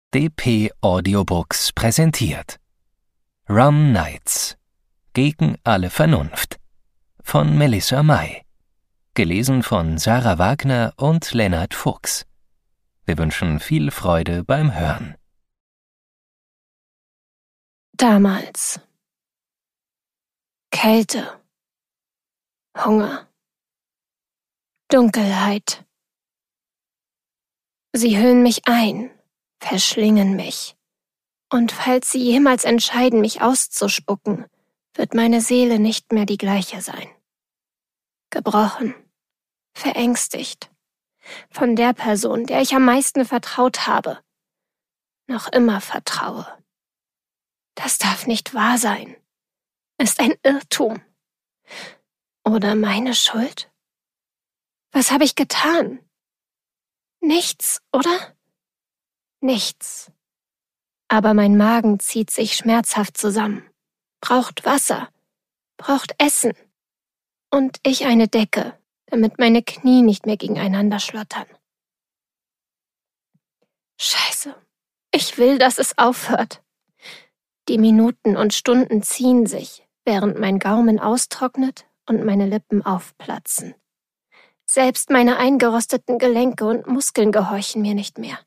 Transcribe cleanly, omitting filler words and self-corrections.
DP Audiobooks präsentiert Rum Nights – Gegen alle Vernunft von Melissa May. Gelesen von Sarah Wagner und Lennart Fuchs. Wir wünschen viel Freude beim Hören. Damals. Kälte. Hunger. Dunkelheit. Sie hüllen mich ein, verschlingen mich. Und falls sie jemals entscheiden, mich auszuspucken, wird meine Seele nicht mehr die gleiche sein. Gebrochen, verängstigt, von der Person, der ich am meisten vertraut habe, noch immer vertraue. Das darf nicht wahr sein. Ist ein Irrtum. Oder meine Schuld? Was habe ich getan? Nichts, oder? Nichts. Aber mein Magen zieht sich schmerzhaft zusammen, braucht Wasser, braucht Essen und ich eine Decke, damit meine Knie nicht mehr gegeneinander schlottern. Scheiße, ich will, dass es aufhört. Die Minuten und Stunden ziehen sich, während mein Gaumen austrocknet und meine Lippen aufplatzen. Selbst meine eingerosteten Gelenke und Muskeln gehorchen mir nicht mehr.